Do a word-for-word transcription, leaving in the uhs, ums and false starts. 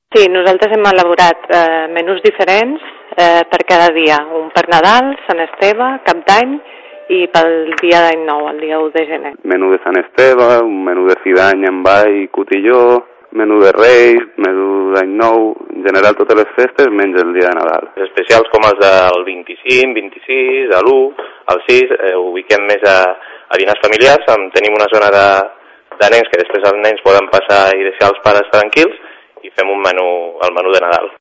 Sí, nosaltres hem elaborat eh, menús diferents eh, per cada dia. Un per Nadal, Sant Esteve, Cap d'Any i pel dia d'Any Nou, el dia u de gener. Menú de Sant Esteve, un menú de fi d'any amb ba i cotilló, menú de Reis, menú d'Any Nou, en general totes les festes menys el dia de Nadal. Especials com els del vint-i-cinc, vint-i-sis, a l'u, al sis, eh, ubiquem més a, a dinars familiars, on tenim una zona de, de nens que després els nens poden passar i deixar els pares tranquils i fem un menú, el menú de Nadal.